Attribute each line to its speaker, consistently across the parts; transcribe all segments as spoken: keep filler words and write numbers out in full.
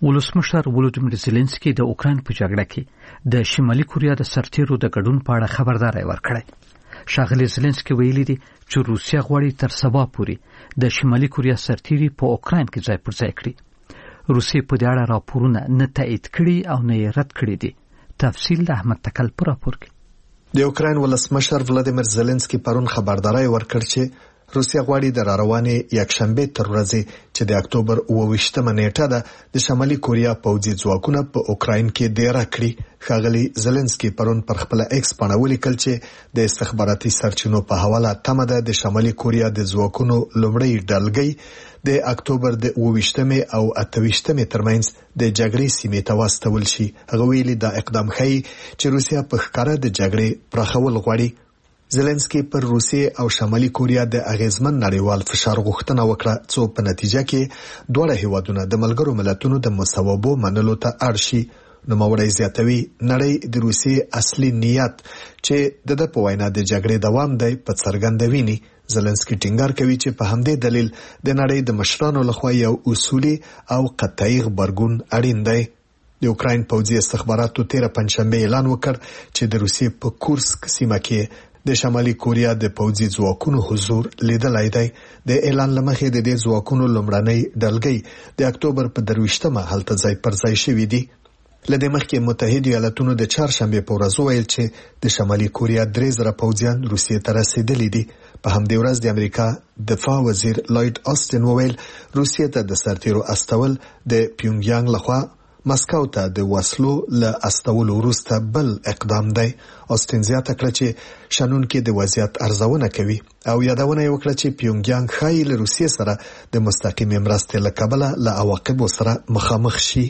Speaker 1: ولسمشر ولودیمیر زيلنسکي د اوکران په جګړه کې د شمالي کوریا د سرتیرو د ګډون په اړه خبرداري ورکړه. ښاغلي زيلنسکي ویلي دي چې روسیا غواړي تر سبا پورې د شمالي کوریا سرتیري په اوکران کې ځای پر ځای کړي. روسیې په دې اړه راپورونه نه تایید کړي او نه یې رد کړي دي. تفصیل د احمد تکل پر راپور کې.
Speaker 2: د اوکران ولسمشر ولودیمیر زيلنسکي پرون خبرداري ورکړ چې روسیا غواړي د راروانې یکشنبه تر ورځې چې د اکتوبر اوه ویشتمه نیټه ده د شمالي کوریا پوځي ځواکونه په اوکراین کې ډیره کړي. ښاغلي زيلنسکي پرون پر خپل ایکس باندې ولیکل چې د استخباراتي سرچینو په حواله تمه ده د شمالي کوریا د ځواکونو لومړی ډلګۍ د اکتوبر د اوه ویشتمه او اته ویشتمه ترمنځ د جګړې سیمې ته واستول شي. هغه ویلي دا اقدام ښيي چې روسیا په ښکاره د جګړې پراخول غواړي. زيلنسکي پر روسیې او شمالي کوریا د اغیزمن نړیوال فشار غوښتنه وکړه څو په نتیجه کې دواړه هیوادونه د ملګرو ملتونو د مصوبو منلو ته اړ شي. نوموړی زیاتوي نړۍ د روسیې اصلي نیت چې د د په وینا د جګړې دوام دی په څرګنده ویني. زيلنسکي ټینګار کوي چې په همدې دلیل د نړۍ د مشرانو لخوا یو اصولي او قطعي غبرګون اړین دی. د اوکراین پوځي استخباراتو تیر پنځشنبه اعلان وکړ چې د روسیې په کورسک سیمه کې د شمالي کوریا د پوځي ځواکونو حضور لیدلای دی. د اعلان لمخې د دې ځواکونو لومړنۍ ډلګۍ د اکتوبر په درويشتمه هلته ځای پر ځای شوې دي. لدې مخکې متحده ایالاتونو د چهارشنبه په ورځ ویل چې د شمالي کوریا درې زره پوځیان روسیې ته رسیدلي دي. په همدې ورځ د امریکا دفاع وزیر لوید آستن وویل روسیې ته د سرتیرو استول د پیونګیانګ لخوا مسکو ته د وسلو له استولو وروسته بل اقدام دی. آستن زیاته کړه چې شنونکي د وضعیت ارزونه کوي او یادونه یې وکړه چې پیونګیانګ ښایي له روسیې سره د مستقیمې مرستې له کبله له عواقبو سره مخامخ شي.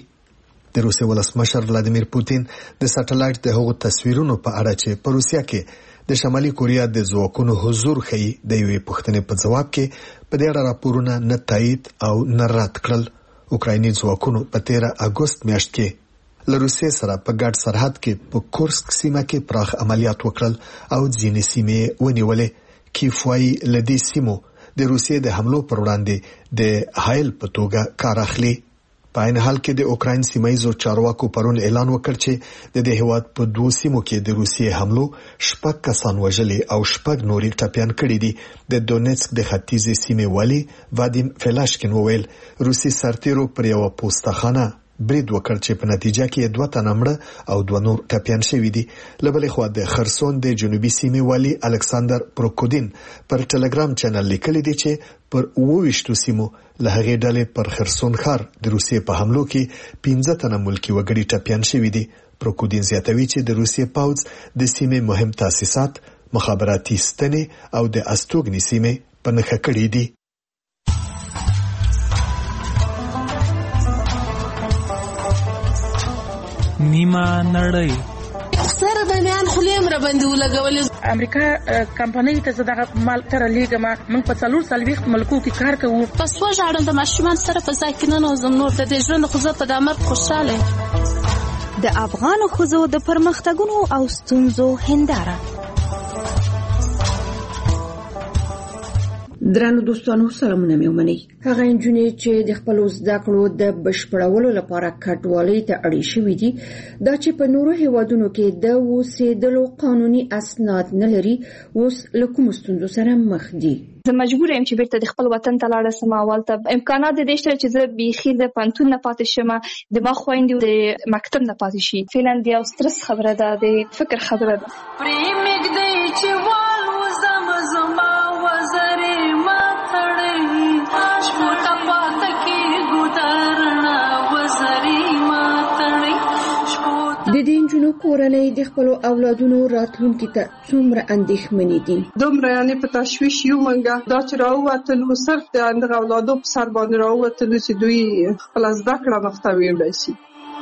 Speaker 2: د روسیې ولسمشر ولادیمیر پوتین د سټلایټ د هغو تصویرونو په اړه چې په روسیا کې د شمالي کوریا د ځواکونو حضور ښيي د یوې پوښتنې په ځواب کې په دې اړه راپورونه نه تایید او نه رد کړل. اوکرایني ځواکونو په تیر اگست میاشت کې له روسیې سره په ګډ سرحد کې په کورسک سیمه کې پراخ عملیات وکړل او ځینې سیمې ونیولې. کیف وايي له دې سیمو د روسیې د حملو پر وړاندې د حایل په توګه کار اخلي. په عین حال کې د اوکراین سیمایي چارواکو پرون اعلان وکړ چې د دې هیواد په دوه سیمو کې د روسیې حملو شپږ کسان وژلي او شپږ نوري ټپيان کړي دي. د دونیتسک د ختیځې سیمې والي وادیم فلاشکین وویل روسي سرتیرو پر یو پوسټخانه برید وکړ چې په نتیجه کې دوه تنه مړه او دوه نور ټپيان شوي دي. له بلې خوا د خرسون د جنوبي سیمې والي الکساندر پروکودین پر ټلګرام چینل لیکلي دي چې پر اوه ویشتو سیمو له هغې ډلې پر خرسون ښار د روسیې په حملو کې پنځه تنه ملکي وګړي ټپيان شوي دي. پروکودین زیاتوي چې د روسیې پوځ د سیمې مهم تاسیسات، مخابراتي ستنې او د استوګنې سیمې په نښه کړي دي.
Speaker 3: نیمه نړۍ
Speaker 4: سره د میان خلیم را باندې ولګولې.
Speaker 5: امریکا کمپنۍ ته زده مال تر لیګما موږ په څلور سلويخت ملکو کې کار کوو.
Speaker 4: پس وژاړم د ماشومان سره په ځای کې نه نوزم نور د دې ژوند خو زه په دامر خوشاله.
Speaker 6: د افغان ښځو د پرمختګونو او ستونزو هنداره.
Speaker 7: درنو دوستانو سلامونه مې ومنئ. هغه انجونې چې د خپل زده کړو د بشپړولو لپاره کډوالۍ ته اړې شوې دي دا چې په نورو هیوادونو کې د اوسېدلو قانوني اسناد نه لري اوس له کوم ستونزو سره مخ دي.
Speaker 8: زه مجبور یم چې بیرته د خپل وطن ته لاړ شم. اولته امکانات د دې شته چې زه بیخي د پانتون نه پاتې شم، د ما خویندې د مکتب نه پاتې شي. فعلا د یو سترس خبره ده، د فکر خبره ده.
Speaker 7: د دې انجونو کورنۍ د خپل اولادونو راتلونکي ته څومره اندېښمنې دي.
Speaker 9: دومره یعنې په تشویش یو منګه دا چې راووتلو صرف د اندغه اولادو په سر باندې راووتلو چې دوی خپله زده کړه مخته ویوړی شي.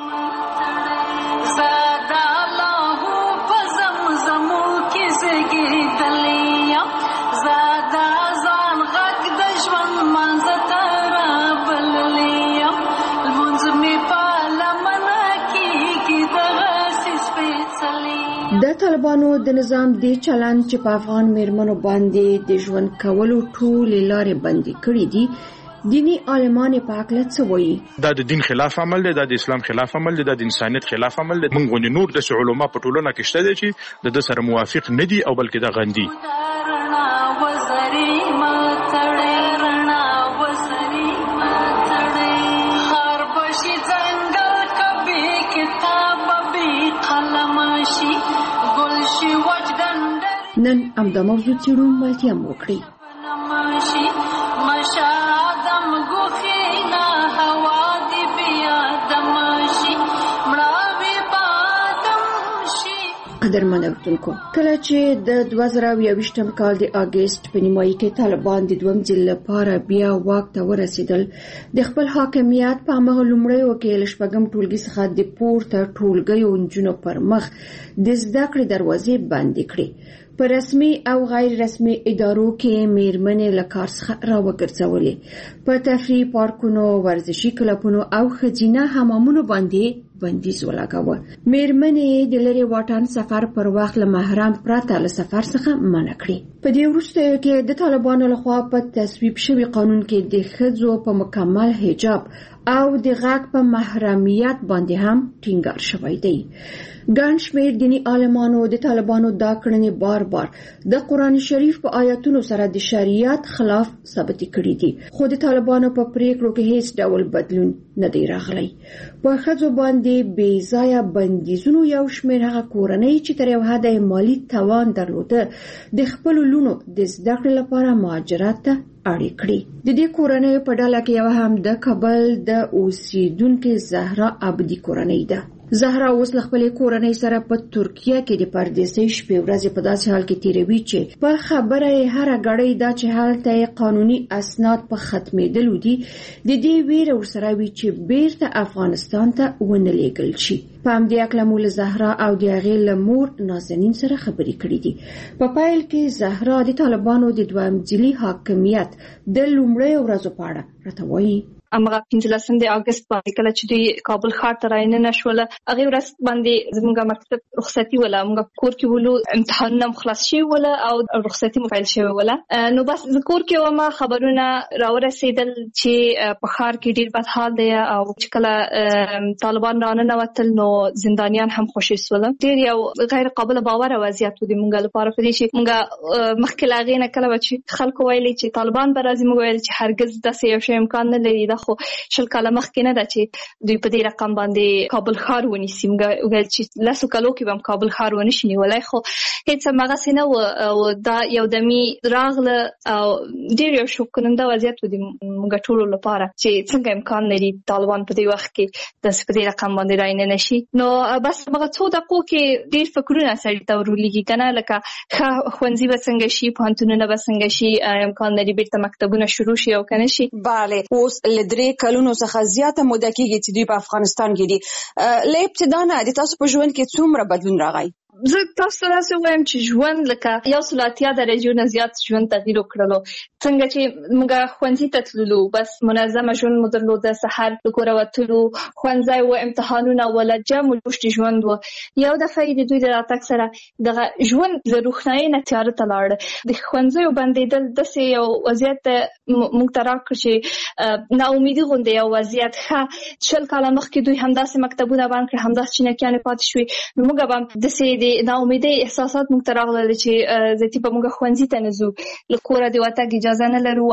Speaker 7: د طالبانو د نظام دی چلند چې په افغان میرمنو باندې د ژوند کولو ټولې لارې بندې کړې دي دینی عالمان په اړه څه وایي؟
Speaker 10: دا د دین خلاف عمل دی، دا د اسلام خلاف عمل دی، دا د انسانیت خلاف عمل دی. موږ غوښنه نور د علماء په ټولنه کې شته دي چې د سره موافق نه دي او بلکې دا غندي.
Speaker 7: نن همدا موضوع څېړو ملتیا مو وکړي. قدرمن اوریدونکو، کله چې د دوه زره یوویشتم کال د اګست په نیمایي کې طالبان د دویم ځل لپاره بیا واک ته ورسېدل، د خپل حاکمیت په هماغه لومړیو کې له شپږم ټولګي څخه د پورته ټولګیو نجونو پر مخ د زده کړې دروازې بندې کړې. په رسمي او غیر رسمي ادارو کې میرمنې له کار څخه راوګرځولې. په تفریح پارکونو، ورزشي کلبونو او ښځینه حمامونو باندې بندیز ولګاوه. میرمنې د لرې واټن سفر پر وخت له محرم پرته له سفر څخه منع کړې. په دې وروستیو کې د طالبانو لخوا په تصویب شوي قانون کې د ښځو په مکمل حجاب او د غږ په محرمیت باندې هم ټینګار شوی دی. ګڼ شمېر دیني عالمانو د طالبانو دا کړنې بار بار د قرآن شریف په آیاتونو سره د شریعت خلاف ثابت کړي دي، خو د طالبانو په پریکړو کې هیڅ ډول بدلون نه دی راغلی. په ښځو باندې بې ځایه بندیزونو یو شمېر هغه کورنۍ چې تر یو حده مالي توان درلوده د خپلو لونو د زده کړې لپاره مهاجرت ته اړ کړي. د دې کورنۍ په ډله کې یو هم د کابل د اوسیدونکو زهرا عبدي کورنۍ ده. زهرا اوس له خپلې کورنۍ سره په ترکیه کې د پردیسۍ شپې ورځې په داسې حال کې تیروي چې په خبره یې هره ګړۍ دا چې هلته قانوني اسناد په ختمېدلو دي، د دې ویره ورسره وي چې بیرته افغانستان ته ونه لیږل شي. په همدې هکله مو له زهرا او د هغې له مور نازنین سره خبرې کړې دي. په پیل کې زهرا د طالبانو د دویم ځلي حاکمیت د لومړیو ورځو په اړه راته وایي.
Speaker 8: امغه پنځلسم د اگست باندې کله چې دوی کابل ښار ته رایننه شول، هغه ورځ باندې زموږ مکتب رخصتي ولا موږ کور کې ولو امتحانونه خلاص شي ولا او رخصتي مفعل شوی ولا. نو بس کور کې ومه خبرونه راورسېدل چې په ښار کې ډیر بد حال دی او چې کله طالبان رانه وتل نو زندانیان هم خوشي سول. ډیر یو غیر قابل باور وضعیت دی موږ لپاره، په دې چې موږ مخکې لاغې نه کله چې خلکو ویلي چې طالبان به راځي، موږ ویل چې هرگز داسې یو شی امکان نه لري. خو شل کاله مخکې نه ده چې دوی په دې رقم باندې کابل ښار ونیسي. موږ ویل چې لسو کالو کې به هم کابل ښار ونه شي نیولی، خو هېڅ هماغسې نه و او دا یو دمي راغله او ډېر یو شوق کننده وضعیت و د موږ ټولو لپاره چې څنګه امکان لري طالبان په دې وخت کې داسې په دې رقم باندې راننه شي. نو بس هغه څو دقیقو کې ډېر فکرونه سړي ته ورولېږي که نه، لکه ښه ښوونځي به څنګه شي، پوهنتونونه به څنګه شي، امکان لري بیرته مکتبونه شروع شي او که نه شي.
Speaker 11: بله، اوس له درې کلونو څخه زیاته موده کېږي چې دوی په افغانستان کې دي. له ابتدا نه د تاسو په ژوند کې څومره بدلون راغی؟
Speaker 8: زه تاسو ته داسې وایم چې ژوند لکه یو سل اتیا درجو نه زیات ژوند تغییر وکړلو. څنګه چې موږ ښوونځي ته تللو، بس منظمه ژوند مو درلوده، سهار له کوره وتلو، ښوونځی و، امتحانونه و، له جمع و جوش ژوند و. یو دفعه د دوی د راتګ سره دغه ژوند له روښنایۍ نه تیاره ته لاړ. د ښوونځیو بندېدل داسې یو وضعیت موږ ته راکړ چې ناامیدي غوندې یو وضعیت. ښه شل کاله مخکې دوی همداسې مکتبونه بند کړي، همداسې چینکیانې پاتې شوې، نو موږ به هم داسې د ناامیدۍ احساسات موږ ته راغلل چې ذاتي به موږ ښوونځي ته نه ځو، له کوره د وتګ اجازه نه لرو.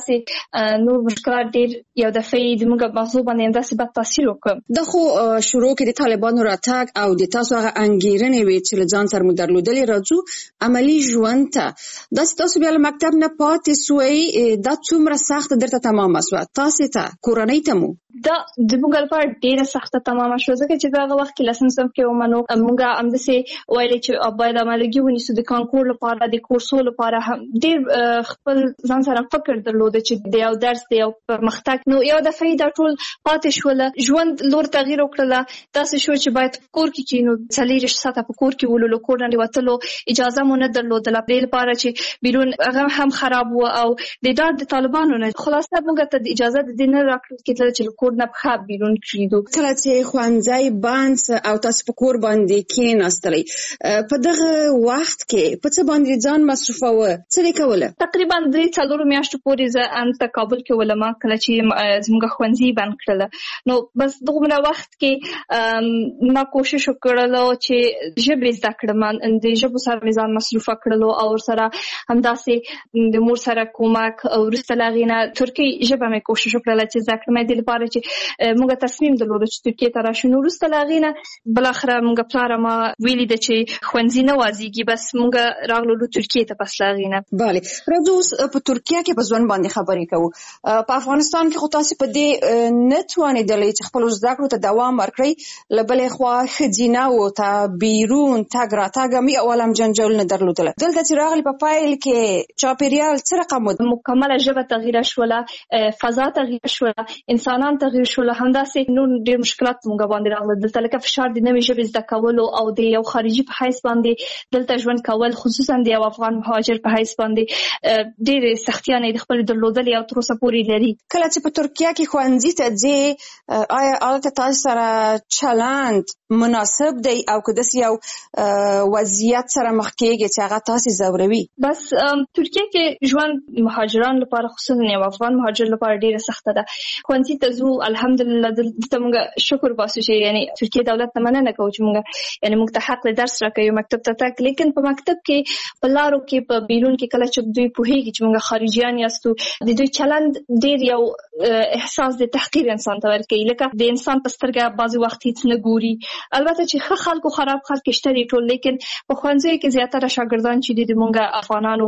Speaker 8: همداسې نور مشکلات ډېر یو دفعه د موږ مغزو باندې همداسې بد تاثیر وکړ.
Speaker 11: دا خو شروع کې د طالبانو راتګ او د تاسو هغه انګېرنې وې چې له ځان سره مو درلودلې، راځو عملي ژوند ته. داسې تاسو بیا له مکتب نه پاتې سوئ، دا څومره سخته درته تمامه سوه؟ تاسې ته، کورنۍ ته مو؟
Speaker 8: دا د موږ لپاره ډېره سخته تمامه شوه، ځکه چې د هغه وخت کې لسم صنف کې ومه، نو موږ همداسې ویلې چې باید امادګي ونیسو د کانکور لپاره، د کورسو لپاره. هم ډېر خپل ځان سره فکر درلوده چې د یو درس د یو پرمختګ. نو یو دفعه دا ټول پاتې شوله، ژوند لور تغییر وکړله. داسې شو چې باید په کور کې کینو، څلېرویشت ساعته په کور کې ولو، له کور نه وتلو اجازه مو نه درلودله، دې لپاره چې بیرون هغه هم خراب و او د ډاډ د طالبانو نه. خلاصه موږ ته اجازه د دې نه راکړل کېدله چې کور نه بخښه بیرون کړو.
Speaker 11: کله چې ښوونځی بند او تاسو په کور باندې کېناستلئ، په دغه وخت کې په څه باندې ځان مصرفاوه څه کوله؟
Speaker 8: تقریبا درې څلور میاشتو پورې زه ان کابل کې ولما کله چې زموږ خوندزي بند کړل نو بس دغه وخت کې ما کوشش وکړلو چې ژبه زده کړم د ژبو سره ځان مصرفه کړلو او سره همداسې د مور سره کومک او رسلاغینه ترکی ژبه مې کوشش وکړل چې زده کړم د لپاره چې موږ تصمیم درلود چې ترکیه ته راشو نو رسلاغینه بل اخر موږ پلار ما ویلي د چې خوندزي نه وازیږي بس موږ راغلو ترکیه ته پس لاغینه.
Speaker 11: بله راځو په ترکیه کې په ځوان باندې خبرې کوو. په افغانستان کې خو تاسو په دې نه توانېدلې چې خپل زده کړو ته دوام ورکړئ لبلې خوا خځینه او ته بیرون تاګ راتاګ مې اولم جنجال نه درلودله. دلته چې راغلی په پایل کې چاپیریال څه رقم و؟
Speaker 8: مکمله ژبه تغییر شوله، فضا تغییر شوله، انسانان تغییر شوله، همداسې نور ډېر مشکلات موږ باندې راغله. دلته لکه فشار د نوې ژبې زده کولو او د یو خارجي په حیث باندې دلته ژوند کول خصوصا د یو افغان مهاجر په حیث باندې ډېر سختیانې د خپل درلودلې او تر اوسه پورې لري.
Speaker 11: کله چې په ترکیه کې ښوونځي ته ځې آیا هلته تاسو سره چلند مناسب دی او که داسې یو وضعیت سره مخ کېږي چې هغه تاسو ځوروي؟
Speaker 8: بس ترکیه کې ژوند مهاجران لپاره خصوصا یو افغان مهاجر لپاره ډېره سخته ده. ښوونځي ته ځو الحمدلله دلته موږ شکر باسو چې یعنی ترکیه دولت ته مننه کوو چې موږ یعنی موږ ته حق درس راکوي مکتب ته تک، لیکن په مکتب کې په لارو کې په بیرون کې کله چې دوی پوهیږي چې موږ خارجيان یاستو د دوی چلند ډېر یو احساس د تحقیر انسان ته ورکوي، لکه د انسان په سترګه بعضې وخت هیڅ نه ګوري. البته چې ښه خلکو خراب خلک شته دي ټول، لیکن په ښوونځیو کې زیاتره شاګردان چې دي د موږ افغانانو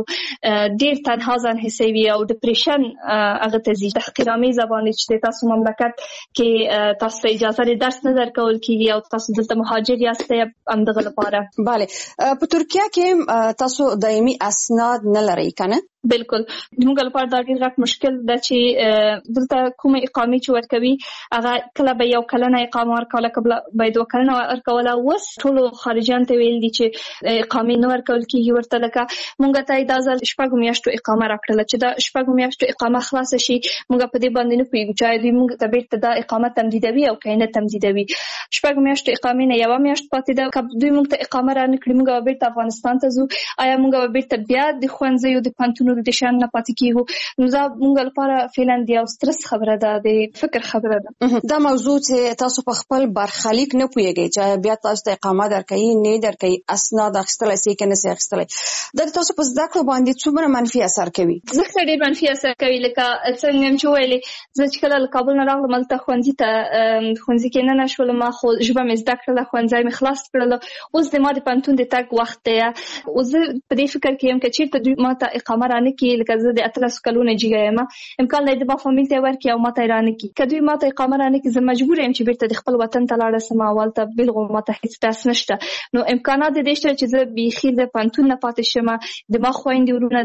Speaker 8: ډېر تنها ځان حسوي او ډپریشن هغه ته ځي. تحقیرآمیزه باندې چې تاسو مملکت کې تاسو ته اجازه د درس نه درکول کېږي او تاسو دلته مهاجر یاستئ همدغه لپاره.
Speaker 11: بله په ترکیه کې تاسو دایمي اسناد نه لرئ که نه؟
Speaker 8: بالکل موږ لپاره دا ډېر غټ مشکل ده چې دلته کومه اقامې چې ورکوي هغه کله به یو کلنه اقامه ورکوله کله به دوه کلنه ورکوله. اوس ټولو خارجیانو ته ویل دي چې اقامې نه ورکول کېږي ورته، لکه موږ ته دا ځل شپږو میاشتو اقامه راکړله چې دا شپږو میاشتو اقامه خلاصه شي موږ په دې باندې نه پوهېږو چې دوی موږ ته بېرته دا اقامه تمدیدوي او که نه تمدیدوي. شپږو میاشتو اقامې نه یوه میاشت پاتې ده، که دوی موږ ته اقامه را نه کړي موږ به بېرته افغانستان ته ځو. آیا موږ به بېرته بیا د ښوونځیو د پوهنتونونو د شان نه پاتې کېږو؟ نو دا موږ لپاره فعلا د یو سترس خبره ده، د فکر خبره ده.
Speaker 11: دا موضوع چې تاسو په خپل برخلیک نه پوهېږئ چې بیا تاسو ته اقامه درکوي نه درکوي، اسناد اخیستلی سئ که نه سئ اخیستلی، دا تاسو په زده کړو باندې څومره منفي اثر کوي؟
Speaker 8: زه ښه ډېر منفي اثر کوي. لکه څنګه یم چې ویلې زه چې کله له کابل نه راغلم هلته ښوونځي ته ښوونځي کې نه نشولم، ما خو ژبه مې زده کړله، ښوونځی مې خلاص کړله. اوس د ما د پوهنتون د تګ وخت دی. اوس زه په دې فکر کې یم که چېرته دوی ما ته اقامه را نه کړي، لکه زه د اتلسو کلونو جګه یم، امکان لري د ما فامیل ته یې ورکړي او ما ته یې را نه کړي. که دوی ما ته اقامه را نه کړي زه مجبوره یم چې بېرته د خپل وطن ته لاړه شم او هلته بالغ ما ته هېڅ ډس نشته. نو امکانات د دې شته چې زه بیخي د پوهنتون نه پاتې شم، د ما خویندې ورونه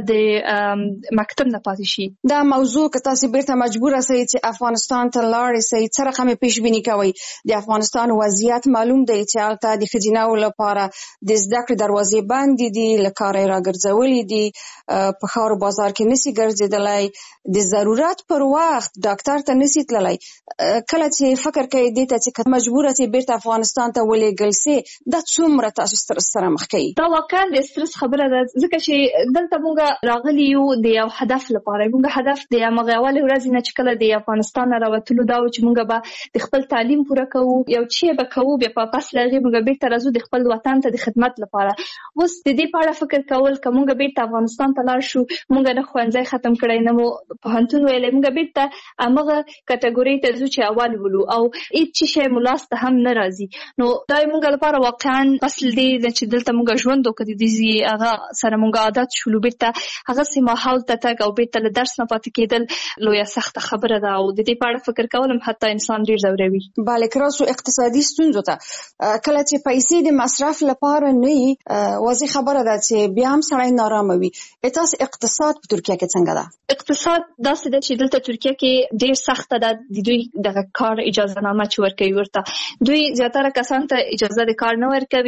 Speaker 8: د مکتب نه پاتې شي.
Speaker 11: دا موضوع که تاسو بیرته مجبوره سئ چې افغانستان ته لاړې سئ څه رقم پیش بیني کوئ؟ د افغانستان وضعیت معلوم دی چې هلته د ښځینهو لپاره د زده کړې دروازې بندې دي، له کاره یې راګرځولي دي، په ښار و بازار کې نشي ګرځېدلی، د ضرورت پر وخت ډاکټر ته نشي تللی. کله چې فکر کوئ دې ته چې مجبوره سئ بیرته افغانستان ته ولېږل سئ دا څومره تاسو سترس سره مخ کوي؟
Speaker 8: دا واقعا د سترس خبره ده، ځکه چې دلته موږ راغلي یو د یو هدف لپاره. موږ هدف د همغې اولې ورځې نه چې کله د افغانستان نه راوتلو دا و چې موږ به د خپل تعلیم پوره کوو، یو څه به کوو، بیا په پس له هغې موږ بیرته راځو د خپل وطن ته د خدمت لپاره. اوس د دې په اړه فکر کول که موږ بیرته افغانستان ته لاړ شو، موږ نه ښوونځی ختم کړی، نه مو پوهنتون ویلی، موږ بیرته همغه کټګورۍ ته ځو چې اول ولو او هېڅ شی مو لاس ته هم نه راځي. نو دا موږ لپاره واقعا فصل دی چې دلته موږ ژوند وکړو، د دې هغه سره موږ عادت شولو، بیرته هغسې ماحول ته تګ او بیرته له درس نه پاتې کېدل لویه سخته خبره ده او د دې په اړه فکر کول هم حتی انسان ډېر ځوروي.
Speaker 11: بله که راسو اقتصادي ستونزو ته، کله چې پیسې د مصرف لپاره نه وي واضح خبره ده چې بیا هم سړی نارامه وي. تاسو اقتصاد په ترکیه کې څنګه ده؟
Speaker 8: اقتصاد داسې ده چې دلته ترکیه کې ډېر سخته ده. د دوی دغه کار اجازه نامه چې ورکوي ورته دوی زیاتره کسان ته اجازه د کار نه ورکوي.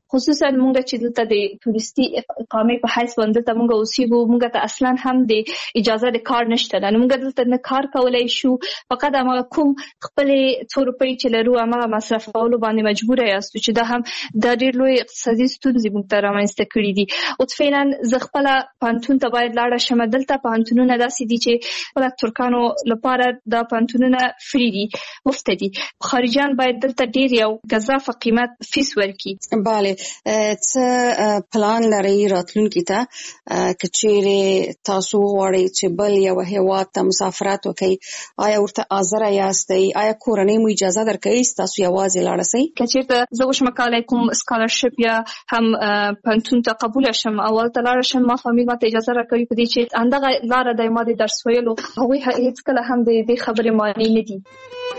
Speaker 8: خصوصا مونږ چې دلته د تورستي اقامې په حیث باندې ته مونږ اوسېږو، مونږ ته اصلا هم د اجازه د کار نشته. نو مونږ دلته نه کار کولای شو، فقط هغه کوم خپل څو روپۍ چې لرو هغه مصرفولو باندې مجبور یاستو، چې دا هم د ډېر لوی اقتصادي ستونزې مونږ ته رامنځته کړي دي. او فعلا زه خپل پانتون ته باید لاړه شم. دلته پانتونونه داسې دي چې خپل ترکانو لپاره دا پانتونونه فری دي، مفت دي. خارجيان باید دلته ډېر یو گزافه قیمت فیس ورکړي.
Speaker 11: بله، څه پلان لري راتلونکي ته که چیرې تاسو غواړئ چې بل یو هیواد ته مسافرت وکړئ؟ آیا ورته حاضر یاستئ؟ آیا کورنۍ مو اجازه درکوي تاسو یوازې لاړ شئ؟
Speaker 8: که چیرته زه وشم کولای کوم سکالرشپ یا هم پانتون ته قبول شم، اول ته لاړ شم، ما فامیل ماته اجازه راکوي په دې چې اندغه لاره د ما د درس ویلو هغوی هیڅ کله هم د دې خبرې معنی نه دي.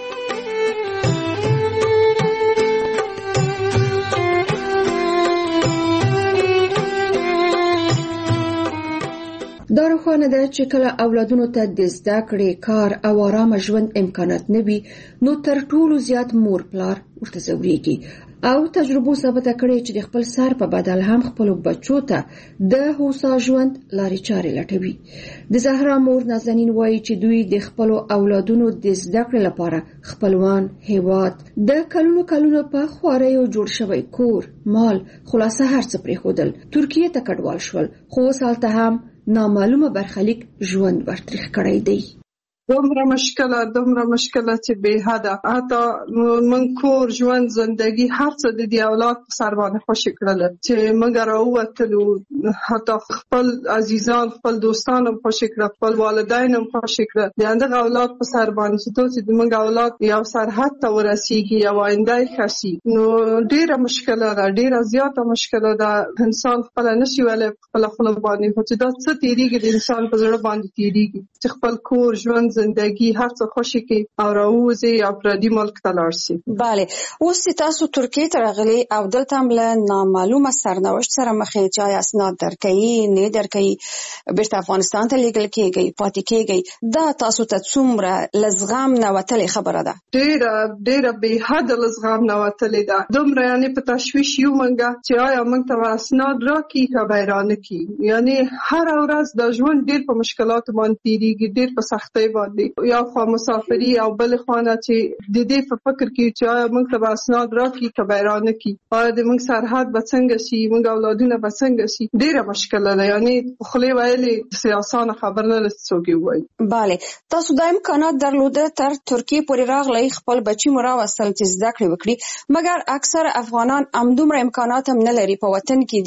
Speaker 7: دا روښانه ده چې کله اولادونو ته د زده کړې، کار او آرامه ژوند امکانات نه وي، نو تر ټولو زیات مور پلار ورته ځورېږي. او تجربو ثابته کړې چې د خپل سر په بدل هم خپل بچو ته د هوسا ژوند لارې چارې لټوي. د زهرا مور نازنین وایي چې دوی د خپل اولادونو د زده کړې لپاره خپلوان، هیواد، د کلونو کلونو په خواریو جوړ شوی کور، مال، خلاصه هر څه پرېښودل، ترکیې ته کډوال شول، خو اوس هلته هم نامعلومه برخلیک ژوند ورتریخ کړی دی.
Speaker 9: دومره مشکله دومره مشکله چې به حده، حتی من کور، ژوند، زندگی هر څه د دې اولاد په سر باندې خوشي کړل چې موږ راووتلو. حتی خپل عزیزان، خپل دوستان هم خوشي کړل، خپل والدین هم خوشي کړل. د هغه اولاد په سر باندې چې دوی د موږ اولاد یو سرحد ته ورسیږي، یو آینده یې خسي، نو ډیره مشکله ده، ډیره زیاته مشکله ده. انسان خپل نشي ولې خپل خپل باندې چې دا څه تیریږي د انسان په زړه باندې تیریږي چې خپل کور، ژوند، زندگی هر څه خوشي کی او راوځي یا پردي ملک ته لاړ شي.
Speaker 11: بله، اوس تاسو ترکیې ته راغلي او دلته هم له نامعلومه سرنوشت سره مخ یې، چې آیا اسناد درکوي نه درکوي، بیرته افغانستان ته لیږل کیږي، پاتې کیږي. دا تاسو ته څومره لزغام نه وتلې خبره ده؟
Speaker 9: ډیره ډیره به حد لزغام نه وتلې ده. دومره یعنی په تشویش یو منګه چې آیا موږ ته اسناد راکړي که بیرانه کی. یعنی هر ورځ د ژوند ډیر په مشکلات باندې تیریږي، ډیر په سختۍ باندې. یا خو مسافری او بل خانه چې د دې په فکر کې چې آیا موږ ته اسناد راکړي که بیرانه کی، آیا د موږ سرحد به څنګه شي، موږ اولادونه به څنګه شي. ډیره مشکله ده. یعنی خلې ویلې سیاسانه خبر نه لڅوږي وای.
Speaker 11: بله، تاسو د امکانات درلوده تر ترکیې پورې راغلی، خپل بچی مو راوستل چې زده کړې وکړي، مګر اکثر افغانان همدومره امکانات هم نه لري، په وطن کې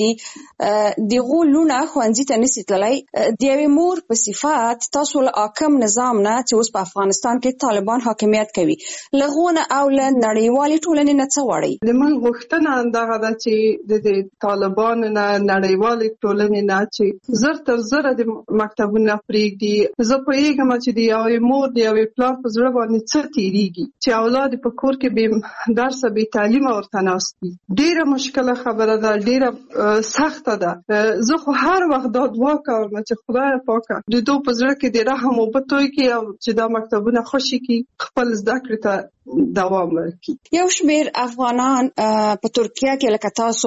Speaker 11: دي، دغه لونه ښوونځي ته نشي تللی. د یوې مور په صفت تاسو له حاکم نظام نه چې اوس په افغانستان کې طالبان حاکمیت کوي، لغونه او له نړیوالې ټولنې نه څه غواړي؟
Speaker 9: د من غوښتنه دغه ده چې د طالبان نه، نړیوالې ټولنې نه چې زر تر زره د مکتبونه پرېږدي. زه پوهېږم چې د یوې مور، د یوې پلار په زړه باندې څه تېرېږي چې اولاد په کور کې بې درسه، بې تعلیمه ورته ناست دي. ډېره مشکله خبره ده، ډېره سخته ده. زه خو هر وخت دا دعا کوم چې خدای پاکه د دوی په زړه کې د رحم او بتوي کې او چې دا مکتبونه خوشي کی، خپل زده کړې ته دوام ورکړي.
Speaker 11: یو شمېر افغانان په ترکیه کې لکه تاسو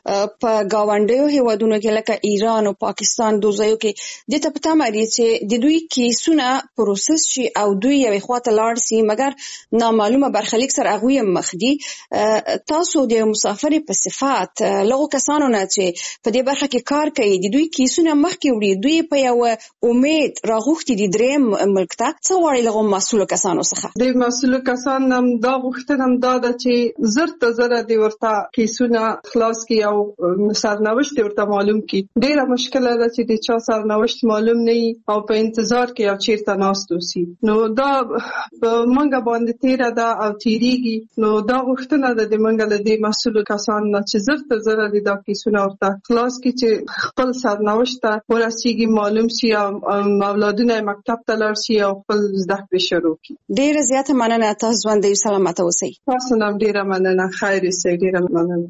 Speaker 11: په گاونډیو هیوادونو کې لکه ایران او پاکستان دوزیو کې د ته پته مری چې د دوی کیسونه پروسس شي او دوی یوې خواته لاړ شي، مګر نامعلومه برخلیک سره هغوی مخ دي. تاسو د مسافر په صفت لغو کسانو نه چې په دې برخه کې کار کوي، د دوی کیسونه مخکې وړي، دوی په یو امید راغوښتي دي دریم ملک ته. څه غواړي لغو مسؤلو کسانو څخه؟ د
Speaker 9: مسؤلو کسان نم دا غوښتنم دا ده چې زر ته زره دی ورته کیسونه خلاص کی او سرنوشت ورته معلوم کی. ډیره مشکله ده چې د چا سرنوشت معلوم نه او په انتظار کې یو چیرته ناست اوسي. نو دا منګه باندې تیره ده او تیریږي. نو دا غوښتنه ده د منګه له دې مسؤلو کسان نه چې زر ته زره دی دا کیسونه ورته خلاص کی چې خپل سرنوشت ورسیږي، معلوم شي او اولادونه مکتب ته لاړ شي او خپل زده کړې شروع کړي.
Speaker 11: ډیره زیاته مننه. تاسو ژوند دې سلامت اوسئ.
Speaker 9: تاسو نام ډیره مننه. خیر اوسئ. ډیره مننه.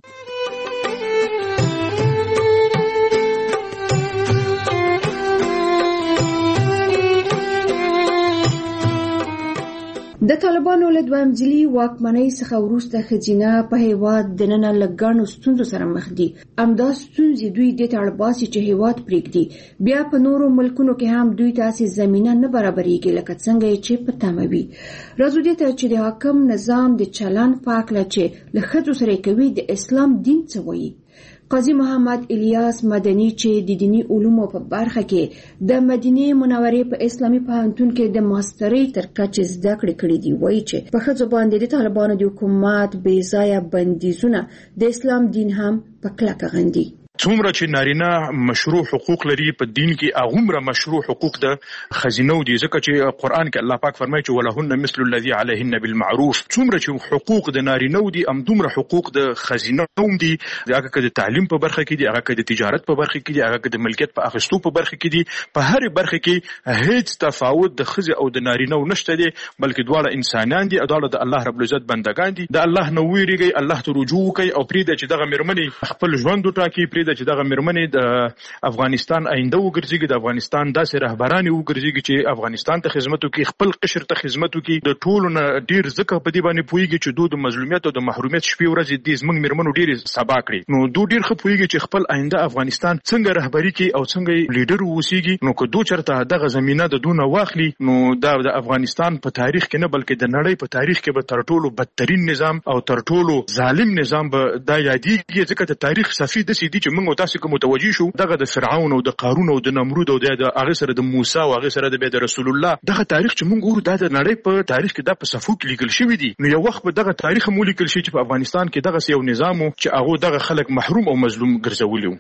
Speaker 7: د طالبانو له دویم ځلي واکمنۍ څخه وروسته ښځینه په هیواد دننه له ګڼو ستونزو سره مخ دي. همدا ستونزې دوی دې ته اړ باسي چې هیواد پرېږدي. بیا په نورو ملکونو کې هم دوی تاسې زمینه نه برابرېږي لکه څنګه چې په تمه وي. راځو دې ته چې د حاکم نظام د چلند په هکله چې له ښځو سره کوي د اسلام دین څه وایي. قاضي محمد الیاس مدني چې د دینی علومو په برخه کې د مدینه منورې په اسلامي پوهنتون کې د ماسترۍ تر کچې زده کړې کړې دي وایي چې په ښځو باندې د طالبانو د حکومت بې ځایه بندیزونه د اسلام دین هم په کلکه غندي.
Speaker 10: څومره چې نارینه مشروع حقوق لري په دین کې هغومره مشروع حقوق د ښځینو دي، ځکه چې قرآن کې الله پاک فرمایي چې ولهن مثل الذي عليهن بالمعروف. څومره چې حقوق د نارینه دي همدومره حقوق د ښځینو دي، هغه که د تعلیم په برخه کې دي، هغه که د تجارت په برخه کې دي، هغه که د ملکیت په اخیستو په برخه کې دي. په هرې برخه کې هیڅ تفاوت د ښځې او د نارینه نشته دی، بلکې دواړه انسانان دي، دواړه د الله رب العزت بندگان دي. د الله نه ویریږئ، الله ته رجوع وکړئ او پرېږدئ چې دغه مېرمنې خپل ژوند وټاکي، پرېږدئ چې دغه مېرمنې د افغانستان آینده وګرځېږي، د افغانستان داسې رهبرانې وګرځېږي چې افغانستان ته خدمت وکړي، خپل قشر ته خدمت وکړي. د ټولو نه ډېر ځکه په دې باندې پوهېږي چې دوی د مظلومیت او د محرومیت شپې ورځې دې زموږ مېرمنو ډېرې سبا کړي، نو دوی ډېر ښه پوهېږي چې خپل آینده افغانستان څنګه رهبري کړي او څنګه لیډر واوسېږي. نو که دوی چېرته دغه زمینه د دوی نه واخلي، نو دا د افغانستان په تاریخ کې نه بلکې د نړۍ په تاریخ کې به تر ټولو بدترین نظام او تر ټولو ظالم نظام به دا یادېږي، ځکه د تاریخ صفحې داسې دي چې موږ او تاسې که متوجه شو دغه د فرعون او د قارون او د نمرود او د هغه سره د موسی او هغه سره د رسول الله دغه تاریخ چې موږ ګورو دا د نړۍ په تاریخ کې دا په صفحو کې لیکل شوی دي. نو یو وخت به دغه تاریخ مو لیکل شي چې په افغانستان کې دغه یو نظام چې هغه دغه خلک محروم او مظلوم ګرځولي.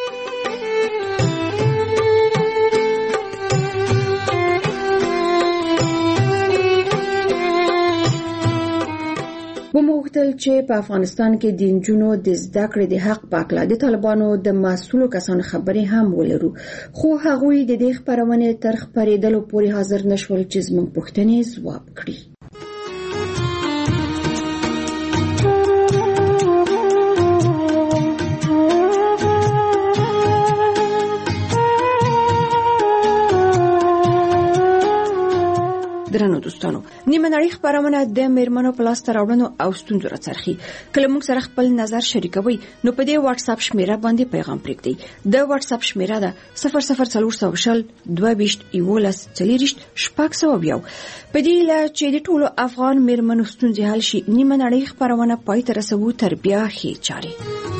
Speaker 7: وموغتل چې په افغانستان کې د نجونو د زده کړې د حق په اړه د طالبانو د مسؤلو کسانو خبرې هم ولرو، خو هغوی د دې خبرونې تر خبرېدلو پورې حاضر نشول چې زموږ پوښتنې ځواب کړي. درنو دوستانو، نیمه نړۍ خبرونه د میرمنو په لاس راوړنو او ستونزو راڅرخي. کله موږ سره خپل نظر شریکوي نو په دې واتس اپ شمیره باندې پیغام پرېږدئ. د واتس اپ شمیره ده صفر صفر څلور سوه شل دوه ویشت یولس څلېرویشت شپږ سوه یو. په دې هیله چې د ټولو افغان میرمنو ستونزې حل شي، نیمه نړۍ خبرونه پای ته رسوو تر بیا ښې چارې.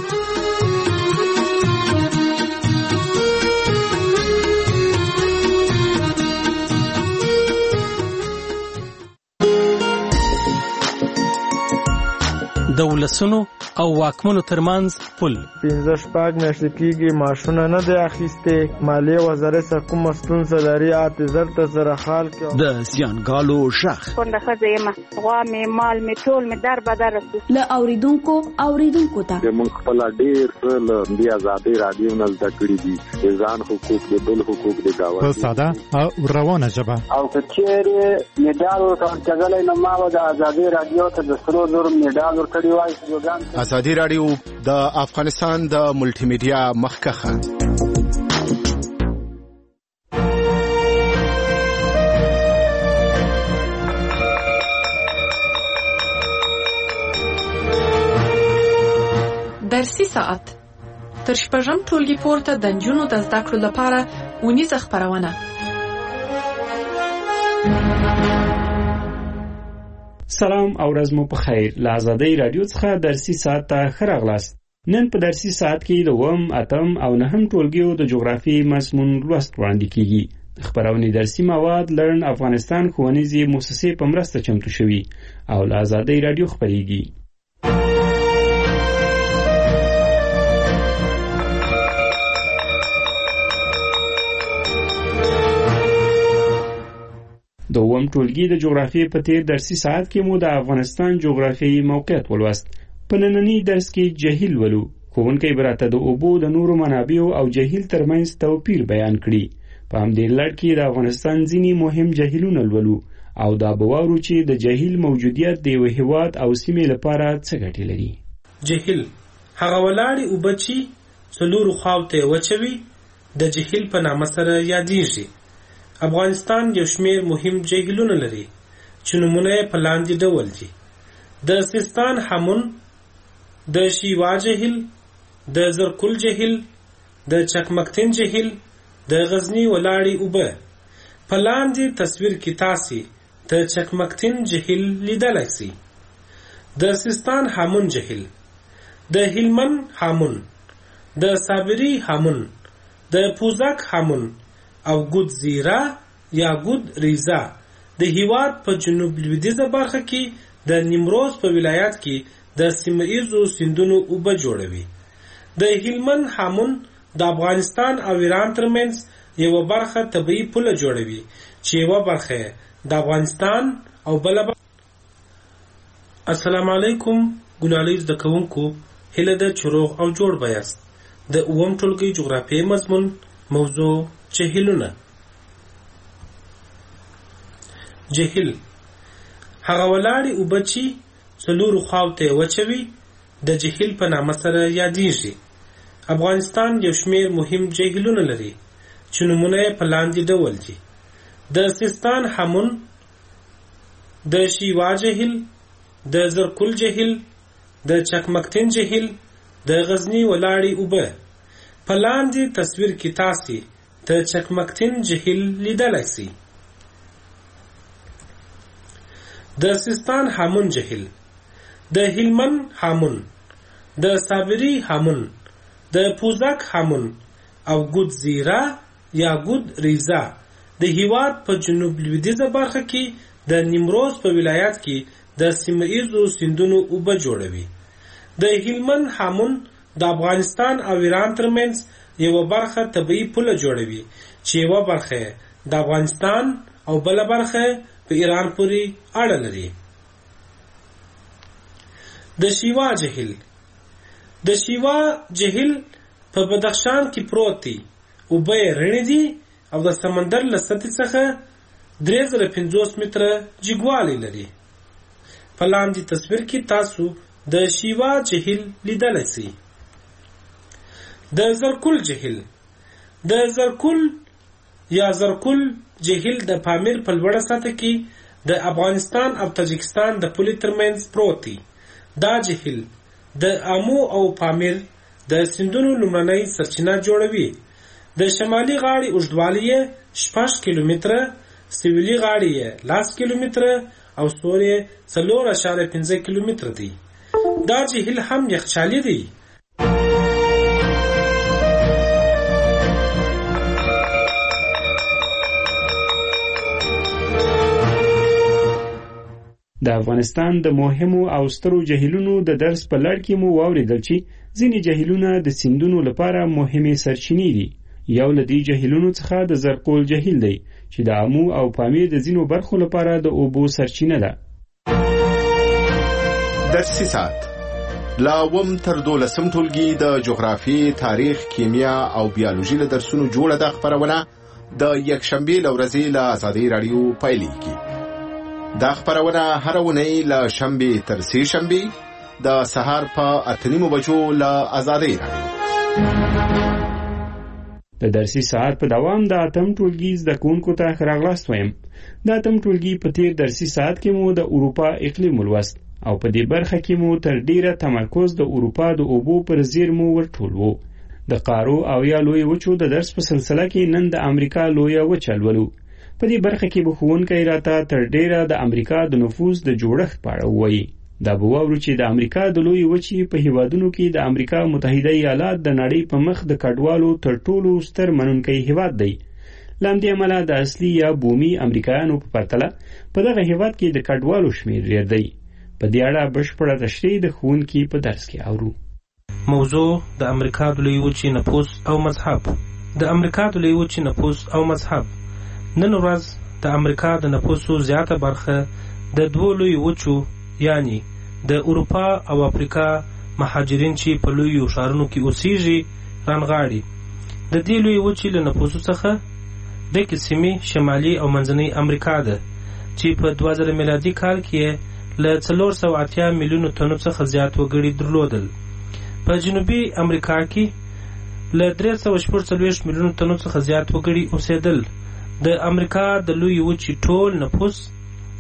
Speaker 3: د ولسونو او واکمنو ترمنځ پل
Speaker 12: پنځه شپږ میاشتې کېږي ماشونه نه دی اخیستې، مالیې وزارت څخه کومه ستونزه لري اته زر ته سره حال کړي.
Speaker 13: د زیانګالو غږ
Speaker 14: کونډه ښځه یم، غوا مې مال مې ټول مې در بدر
Speaker 6: له اوریدونکو اوریدونکو ته
Speaker 15: موږ خپل ډېر څه له دې ازادۍ راډیو نه زده کړي دي، د ځان حقوق د بل حقوق د دعوت
Speaker 16: په ساده او روانه ژبه.
Speaker 17: او که چېرې میډال ورکړلی نو ما به د ازادۍ راډیو ته د سرو زرو میډال ورکړی وای.
Speaker 18: ازادي راډیو د افغانستان د ملټي میډیا مخکخه
Speaker 19: درسي ساعت تر شپږم ټولګي پورته د نجونو د زده کړو لپاره اونیزه خپرونه.
Speaker 20: سلام او ورځ مو په خیر. له ازادۍ راډیو څخه درسي ساعت ته ښه راغلاست. نن په درسي ساعت کې د اووم، اتم او نهم ټولګیو د جغرافي مضمون لوست وړاندې کیږي. خپرونې درسي مواد لرن افغانستان ښوونیزې مؤسسې په مرسته چمتو شوي او له ازادۍ راډیو خپرېږي. د اووم ټولګي د جغرافیې په تیر درسي ساعت کې مو د افغانستان جغرافیایي موقعیت ولوست. په ننني درس کې جهیل ولو. ښوونکی به راته د اوبو د نورو منابعو او جهیل ترمنځ توپیر بیان کړي. په همدې لړ کې د افغانستان ځینې مهم جهیلونه لولو او دا به واورو چې د جهیل موجودیت د یو هېواد او سیمې لپاره څه ګټې لري.
Speaker 21: جهیل هغه ولاړې اوبه چې څلورو خواو ته یې وچوي د جهیل په نامه سره یادېږي. افغانستان یو شمېر مهم جهیلونه لري چې نومونه یې په لاندې ډول دي: د سیستان همون، د شیوا جهیل، د زرکل جهیل، د چکمکتین جهیل، د غزنی ولاړې اوبه. په لاندې تصویر کې تاسې د چکمکتین جهیل لیدلی سئ. د سیستان همون جهیل، د هلمند همون، د صابري همون، د پوزک همون او ګود زیرا یا ګود ریزا د هیواد په جنوب لویدیځه برخه کې د نیمروز په ولایت کې د سیمه ایزو سیندونو اوبه جوړوي. د هلمند همون د افغانستان او ایران ترمنځ یوه برخه طبیعي پوله جوړوي چې یوه برخه د افغانستان او بله برخه. السلام علیکم ګلالۍ زده کوونکو، هیله ده چې روغ او جوړ به یاست. د اووم ټولګي جغرافیې مضمون موضوع جهیلونه. جهیل هغه ولاړې اوبه چې څلورو خواو ته یې وچوي د جهیل په نامه سره یادیږي. افغانستان یو شمیر مهم جهیلونه لري چې نومونه یې په لاندې ډول دي: د سیستان همون، د شیوا جهیل، د زرکل جهیل، د چکمکتین جهیل، د غزنی ولاړې اوبه. په لاندې تصویر کې تاسې د چکمکتین جهیل لیدلی سئ. د سیستان همون جهیل، د هلمند همون، د صابري همون، د پوزک همون او ګود زیرا یا ګود ریزا د هیواد په جنوب لویدیځه برخه کې د نیمروز په ولایت کې د سیمه ایزو سیندونو اوبه جوړوي. د هلمند همون د افغانستان او ایران ترمنځ یوه برخه طبیعي پوله جوړوي چې یوه برخه د افغانستان او بله برخه په ایران پورې اړه لري. د شیوا جهیل، د شیوا جهیل په بدخشان کې پروت دی. اوبه یې رڼې دي او د سمندر له سطحې څخه درې زره پنځوس متره جګوالی لري. په لاندې تصویر کې تاسو د شیوا جهیل لیدلی سئ. د زرکل جهیل، د زرکل یا زرکل جهیل د پامیر په لوړه سطحه کې د افغانستان او تاجکستان د پولې ترمنځ پروت دی. دا جهیل د آمو او پامیر د سیندونو لومړنۍ سرچینه جوړوي. د شمالي غاړې اوږدوالی یې شپږ کیلومتره، سویلي غاړې یې لس کیلومتره او سور یې څلور اعشاریه پنځه کیلومتره دی. دا جهیل هم یخچالي دی.
Speaker 20: د افغانستان د مهمو او سترو جهیلونو د درس په لړ کې مو واورېدل چې ځینې جهیلونه د سیندونو لپاره مهمې سرچینې دي. یو له دې جهیلونو څخه د زرکول جهیل دی چې د آمو او پامیر د ځینو برخو لپاره د اوبو سرچینه ده.
Speaker 18: درسي ساعت لا اووم تر دولسم ټولګي د جغرافیې، تاریخ، کیمیا او بیولوژي له درسونو جوړه ده خپرونه د یکشنبې له ورځې له ازادۍ راډیو پیلېږي. دا خپرونه هره اونۍ له شنبې تر سې شنبې د سهار په اته نیمو بجو له ازادۍ راډیو.
Speaker 20: د درسي ساعت په دوام د اتم ټولګي زده کوونکو ته ښه راغلاست وایم. د اتم ټولګي په تیر درسي ساعت کې مو د اروپا اقلیم ولوست او په دې برخه کې مو تر ډیره تمرکز د اروپا د اوبو پر زیرمو ورټول وو. د قارو او یا لوی وچو د درس په سلسله کې نن د امریکا لویه وچه لولو. په دې برخه کې به ښوونکی راته تر ډیره د امریکا د نفوس د جوړښت په اړه ووایي. دا به واورو چې د امریکا د لوی وچې په هیوادونو کې د امریکا متحده ایالات د نړۍ په مخ د کډوالو تر ټولو ستر منونکی هیواد دی. له همدې امله د اصلي یا بومي امریکایانو په پرتله په دغه هیواد کې د کډوالو شمیر ډیر دی. په دې اړه بشپړه تشریح د ښوونکي په درس کې اورو.
Speaker 21: موضوع د امریکا د لوی وچې نفوس او مذهب. د امریکا د لوی وچې نفوس او مذهب. نن ورځ د امریکا د نفوسو زیاته برخه د دوه لوی وچو یعنی د اروپا او افریقا مهاجرین چې په لویو ښارونو کې اوسېږي رانغاړي. د دې لوی وچې له نفوسو څخه ډېرې سیمې شمالي او منځنۍ امریکا ده چې په دوه زره میلادي کال کې له څلور سوه اتیا میلیونو تنو څخه زیات وګړي درلودل. په جنوبي امریکا کې له درې سوه شپږ څلوېښت میلیونو تنو څخه زیات وګړي اوسېدل. د امریکا د لوی وچې ټول نفوس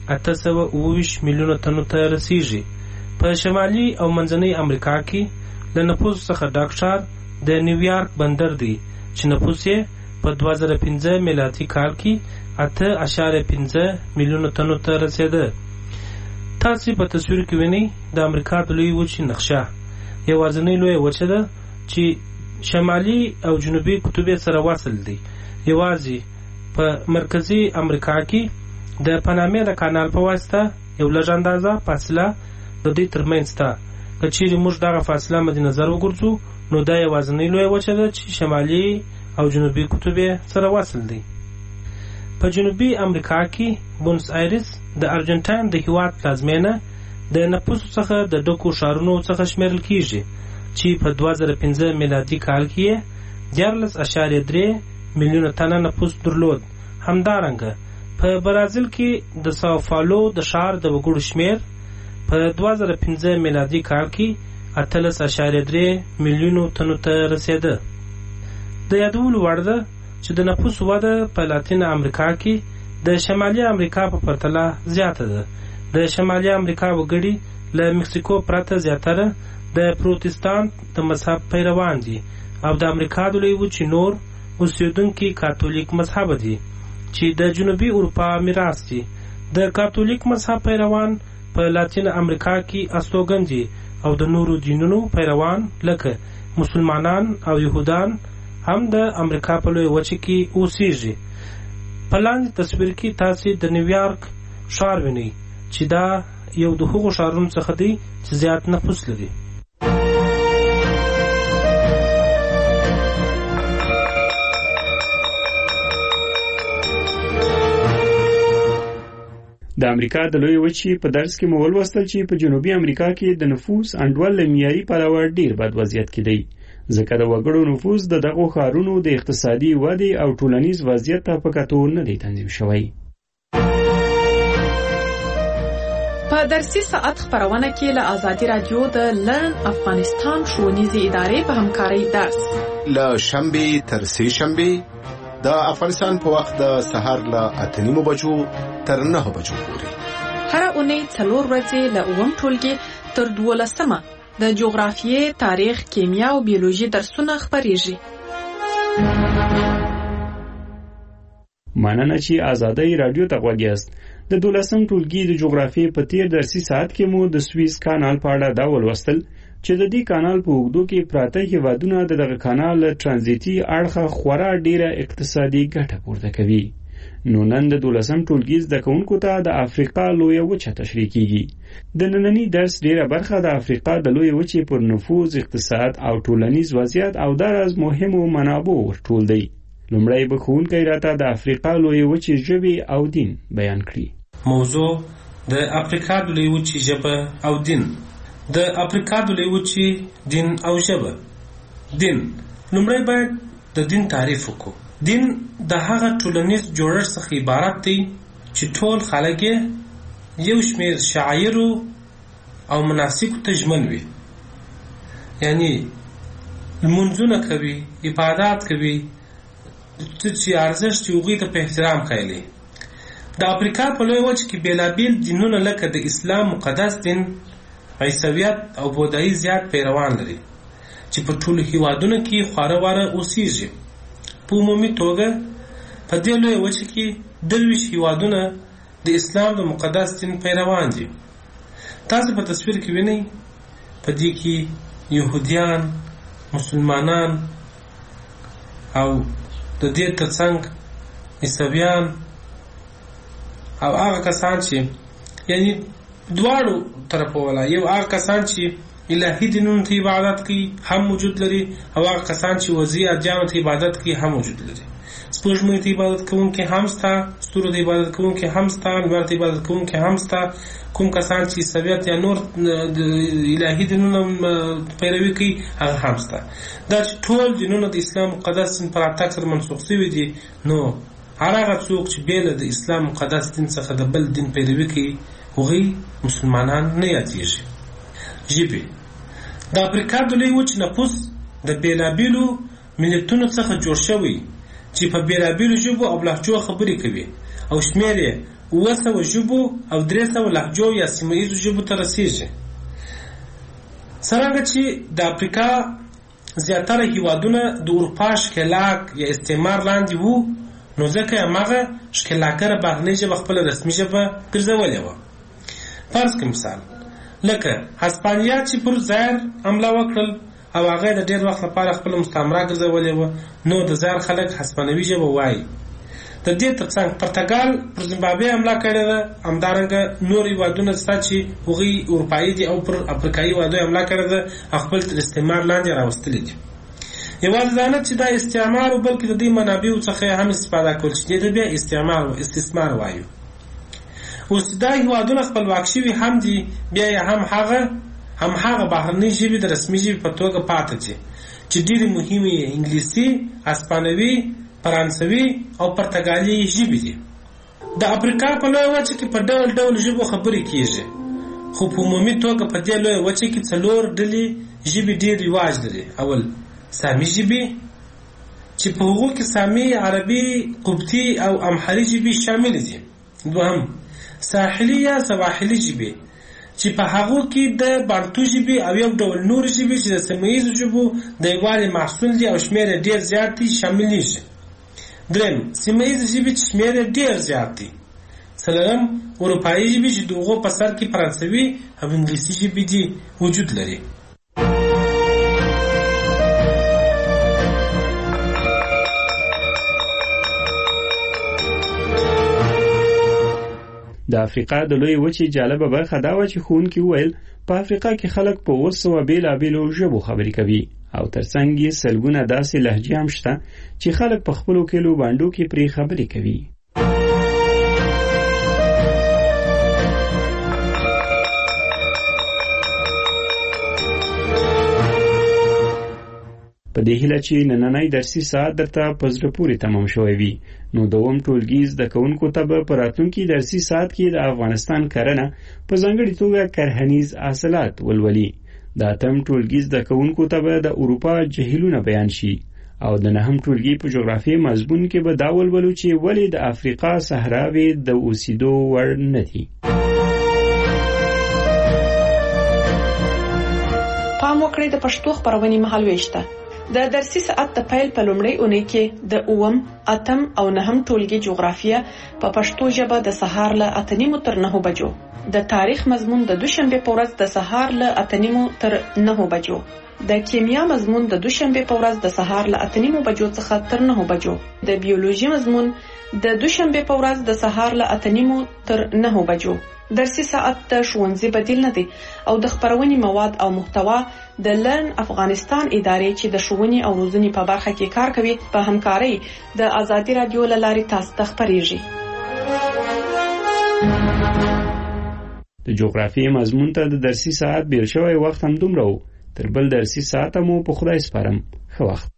Speaker 21: اته سوه اوه ویشت میلیونه تنو ته رسیږي. په شمالي او منځنۍ امریکا کې له نفوس څخه ډک ښار د نیویارک بندر دی چې نفوس یې په دوه زره پنځه میلادي کال کې اته اشاریه پنځه میلیونه تنو ته رسېده. تاسې په تصویر کې وینئ د امریکا د لویې وچې نقشه. یوازینۍ لویه وچه ده چې شمالي او جنوبي قطب سره وصل دي. یوازې په مرکزي امریکا کې د پانامې د کانال په واسطه یو لږ اندازه فاصله د دې ترمنځ شته. که چیرې موږ دغه فاصله مد نظر وګورځو نو دا یوازینۍ لویه وچه ده چې شمالي او جنوبي قطب سره وصل دي. په جنوبي امریکا کې بونس آیرس د ارجنټاین د هیواد پلازمینه د نفوسو څخه د ډکو ښارونو څخه شمیرل کیږي چې په دوه زره پنځه میلادي کال کې دیارلس اشاریه درې میلیونه تنه نفوس درلود. همدارنګه په برازیل کې د ساو پاولو د ښار د وګړو شمیر په دوه زره پنځه میلادي کال کې اتلس اشاریه درې میلیونو تنو ته رسېده. د یادولو وړ ده چې د نفوس وده په لاتین امریکا کې د شمالي امریکا په پرتله زیاته ده. د شمالي امریکا وګړي له مکسیکو پرته زیاتره د پروتستانت د مذهب پیروان دي او د امریکا د لویې وچې نور اوسېدونکي کاتولیک مذهب دي چې د جنوبي اروپا میراث دي. د کاتولیک مذهب پیروان په لاتین امریکا کې استوګن دي او د نورو دینونو پیروان لکه مسلمانان او یهودان هم د امریکا په لویه وچه کې اوسېږي. په لاندې تصویر کې تاسې د نیویارک ښار وینئ چې دا یو د هغو ښارونو څخه دی چې زیات نفوس لري.
Speaker 20: د امریکا د لویې وچې په درس کې مو ولوستل چې په جنوبي امریکا کې د نفوس انډول له معیاري پلوه ډیر بد وضعیت کې دی، ځکه د وګړو نفوس د دغو ښارونو د اقتصادي ودې او ټولنیز وضعیت ته په کتو نه دی تنظیم شوی.
Speaker 19: په درسي ساعت خبرونه کې له آزادي رادیو د لرن افغانستان ښوونیزې ادارې په همکارۍ درس
Speaker 18: له شنبې تر سې شنبې د افغانستان په وخت د سهار له اته نیمو بجو تر نهه بجو پورې
Speaker 19: هره اونۍ څلور ورځې له اووم ټولګي تر دولسمه د جغرافیې، تاریخ، کیمیا او بیولوژي درسونه خپریږي.
Speaker 20: مننه چې آزادۍ رادیو ته غوږ یاست. د دولسم ټولګي د جغرافیې په تیر درسي ساعت کې مو د سویس کانال په اړه دا ولوستل چې د دې کانال په اوږدو کې پراته هېوادونه د دغه کانال له ترانزیتي اړخه خورا ډیره اقتصادي ګټه پورته کوي. نو نن د دولسم ټولګي زده کوونکو ته د افریقا لویه وچه تشریح کیږي. د ننني درس ډیره برخه د افریقا د لویې وچې پر نفوذ، اقتصاد او ټولنیز وضعیت او دراز مهمو منابعو ورټول دی. لومړی به ښوونکی راته د افریقا لویې وچې ژبې او دین بیان کړي.
Speaker 21: موضوع د افریقا د لویې وچې ژبه او دین. د افریقا د لویې وچې دین او ژبه. دین، لومړی باید د دین تعریف وکړو. دین د هغه ټولنیز جوړښت څخه عبارت دی چې ټول خلک یو شمېر شعایرو او مناسکو ته ژمن وي، یعنی لمونځونه کوي، عبادات کوي، چې ارزښت یې هغوی ته په احترام قایلي. د افریقا په لویه وچه کې بېلابېل دینونه لکه د اسلام مقدس دین، عیسویت او بودایي زیات پیروان لري چې په ټولو هیوادونو کې خواره واره اوسېږي. په عمومي توګه په دې لویه وچه کې درویشت هیوادونه د اسلام د مقدس دین پیروان دي. تاسو په تصویر کې وینئ په دې کې یهودیان، مسلمانان او د دې ترڅنګ عیسویان او هغه کسان چې یعنی دواړو طرفو والا، یو هغه کسان چې الهي دینونو ته عبادت کوي هم موجود لري او هغه کسان چې وضعي ادیانو ته عبادت کوي هم موجود لري. سپوږمۍ ته عبادت کوونکي هم شته، ستورو ته عبادت کوونکي هم شته، لمر ته عبادت کوونکي هم شته. کوم کسان چې عیسویت یا نور د الهي دینونو پیروي کوي هغه هم شته. دا چې ټول دینونه د اسلام مقدس دین پر راتګ سره منسوخ شوي دي، نو هر هغه څوک چې بېله د اسلام مقدس دین څخه د بل دین پیروي کوي هغوی مسلمانان نه یادېږي. ژبې، د افریقا د لویې وچې نفوس د بېلابېلو ملتونو څخه جوړ شوی چې په بېلابېلو ژبو او لهجو خبرې کوي او شمېر یې اوه سوه ژبو او درې سوه لهجو یا سیمه ایزو ژبو ته رسیږي. څرنګه چې د افریقا زیاتره هیوادونه د اروپا ښکېلاک یا استعمار لاندې وو، نو ځکه یې هماغه ښکېلاکګره بهرنۍ ژبه خپله رسمي ژبه ګرځولې وه. فرض کړه مثال لکه هسپانیا چې پر زایر حمله وکړل او هغه د ډېر وخت لپاره خپله مستعمره ګرځولې وه، نو د زایر خلک هسپانوي ژبه وایي. د دې ترڅنګ پرتګال پر زیمبابوې حمله کړې ده، همدارنګه نور هېوادونه شته چې هغوی اروپایي دي او پر افریقایي هېوادونو حمله کړې ده او خپل تر استعمار لاندې راوستلي دي. یوازې دا نه چې دا استعمار و، بلکې د دې منابعو څخه یې هم استفاده کول چې دې ته بیا استعمار و استثمار وایو. اوس دا هېوادونه خپلواک شوي هم دي، بیا یې هم هغه هم هغه بهرنۍ ژبې د رسمي ژبې په توګه پاتې دي چې ډېرې مهمې یې انګلیسي، هسپانوي، فرانسوي او پرتګالي ژبې دي. د افریقا په لویه وچه کې په ډول ډول ژبو خبرې کیږي، خو په عمومي توګه په دې لویه وچه کې څلور ډلې ژبې ډېر رواج لري. اول سامي ژبې چې په هغو کې سامي، عربي، قبطي او امحري ژبې شامل دي. دوهم ساحلي یا سواحلي ژبې چې په هغو کې د بانتو ژبې او یو ډول نور ژبې چې د سیمه ییزو ژبو د یووالي محصول دي او شمېر یې ډېر زیات دي شاملېږي. دریم سیمه ییزې ژبې چې شمېر یې ډېر زیات دي. څلورم اروپایي ژبې چې د هغو په سر کې فرانسوي او انګلیسي ژبې دي وجود لري.
Speaker 20: د افریقا د لوی وچې جالبه برخه دا و چې ښوونکي وویل په افریقا کې خلک په اوه سوه بېلابېلو ژبو خبرې کوي او ترڅنګ یې سلګونه داسې لهجې هم شته چې خلک په خپلو کلیو بانډو کې پرې خبرې کوي. په دې هیله چې نننی درسي ساعت درته په زړه پورې تمام شوی وي، نو دوم ټولګي زده کوونکو ته به په راتلونکي درسي ساعت کې د افغانستان کرنه په ځانګړې توګه کرهنیز حاصلات ولولي. د اتم ټولګي زده کوونکو ته به د اروپا جهیلونه بیان شي او د نهم ټولګي په جغرافیې مضمون کې به دا ولولو چې ولې د افریقا صحراوې د اوسېدو وړ نه دي.
Speaker 19: پام وکړئ د پښتو خپرونې مهالوېش ته. د درسي ساعت د پیل په لومړۍ اونۍ کې د اووم، اتم او نهم ټولګي جغرافیه په پښتو ژبه د سهار له اته نیمو تر نهو بجو، د تاریخ مضمون د دوشنبه په ورځ د سهار له اته نیمو تر نهو بجو، د کیمیا مضمون د دوشنبه په ورځ د سهار له اته نیمو بجو څخه تر نهو بجو، د بیولوژي مضمون د دوشنبه په ورځ د سهار له اته نیمو تر نهو بجو. درسي ساعت د ښوونځي بدیل نه دی او د خپرونې مواد او محتوا د لرن افغانستان ادارې چې د ښوونې او روزنې په برخه کې کار کوي په همکارۍ د ازادي رادیو له لارې تاسو ته خپریږي.
Speaker 20: د جغرافیې مضمون ته د درسي ساعت بیل شوی وخت هم دومره و. تر بل درسي ساعت مو په خدای سپارم. ښه وخت.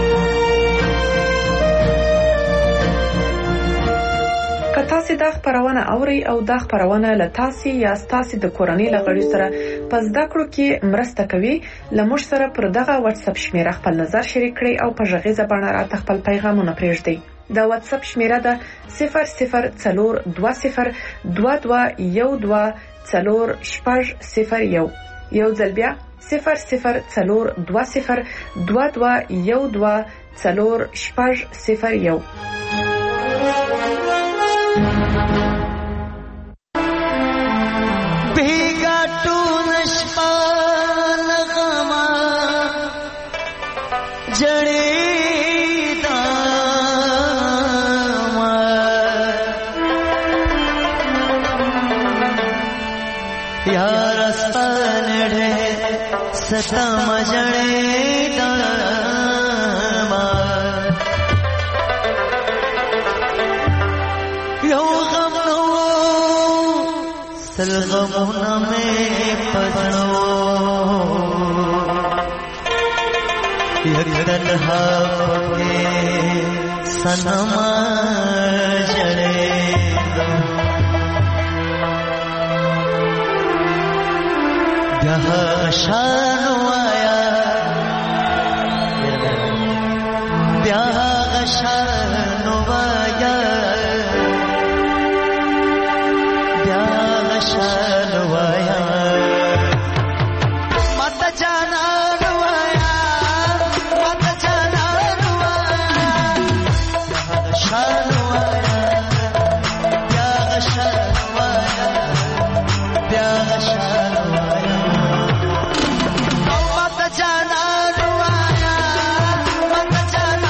Speaker 19: که تاسو دا خبرونه اورئ او دا خبرونه له تاسو یا تاسو د کورنۍ له غړي سره په زده کړو کې مرسته کوي، لمر سره پر دغه واتس اپ شمیره خپل نظر شریک کړئ او په ژغیزه باندې راته خپل پیغامونه پرېږدئ. دا واتس اپ شمیره ده صفر صفر څلور دوه صفر دوه دوه یو دوه څلور شپږ صفر یو. یو ځل بیا صفر صفر څلور دوه صفر دوه دوه یو دوه څلور شپږ صفر یو.
Speaker 1: بیگا تو نشپا لغما جڑی داما یار استان ڈھے ستم جڑی داما یو غم نو سلغمونا میں پڑھو یک تنہا پکے سنما جڑے دو گہا شانو آیا بیاہ شانو آیا शनवाया मत जाना नवाया मत जाना नवाया शनवाया प्यार शनवाया प्यार शनवाया मत जाना नवाया मत जाना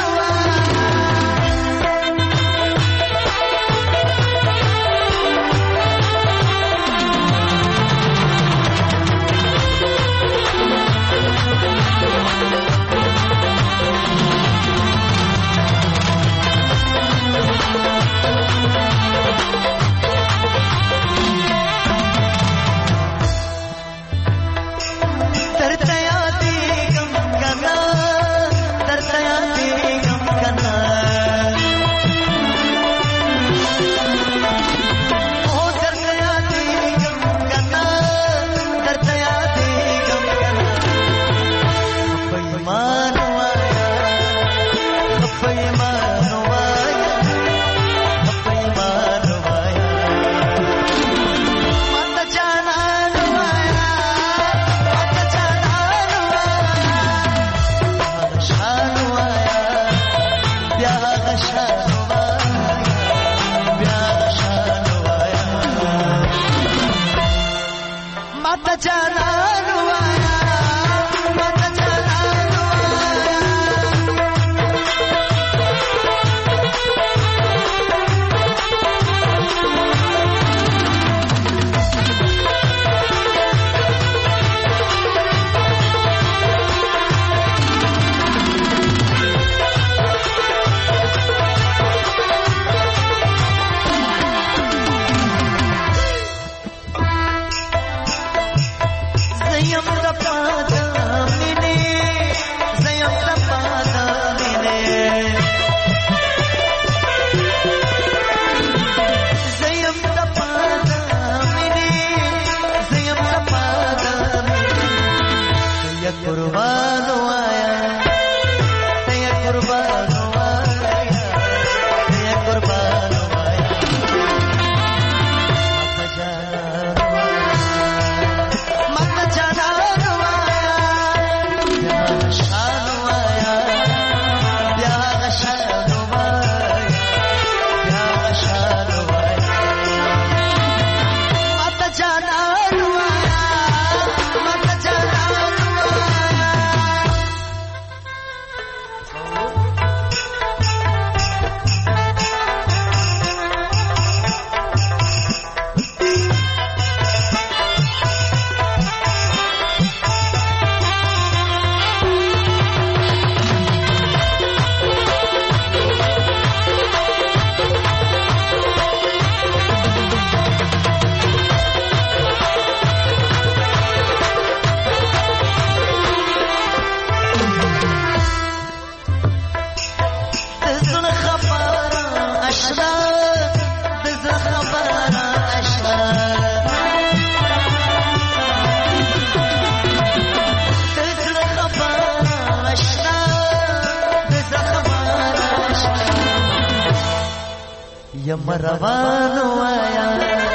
Speaker 1: यमरवानो आया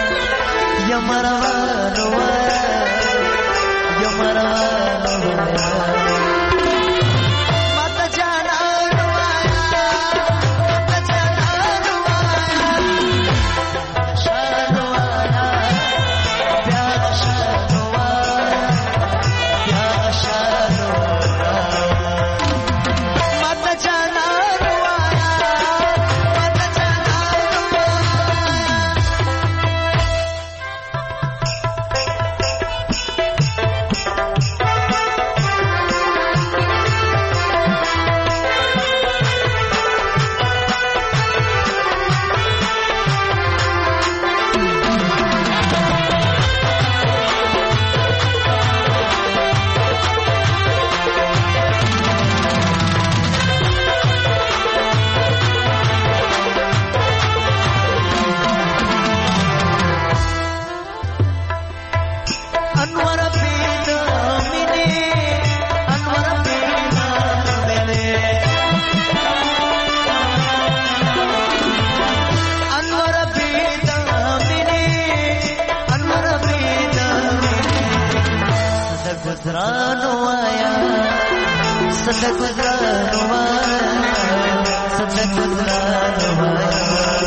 Speaker 1: यमरवानो आया यमरवानो आया मत जाना आया मत जाना आया शानो आया प्यार शानो आया प्यार शानो आया मत जाना صدق بدران وایا صدق بدران وایا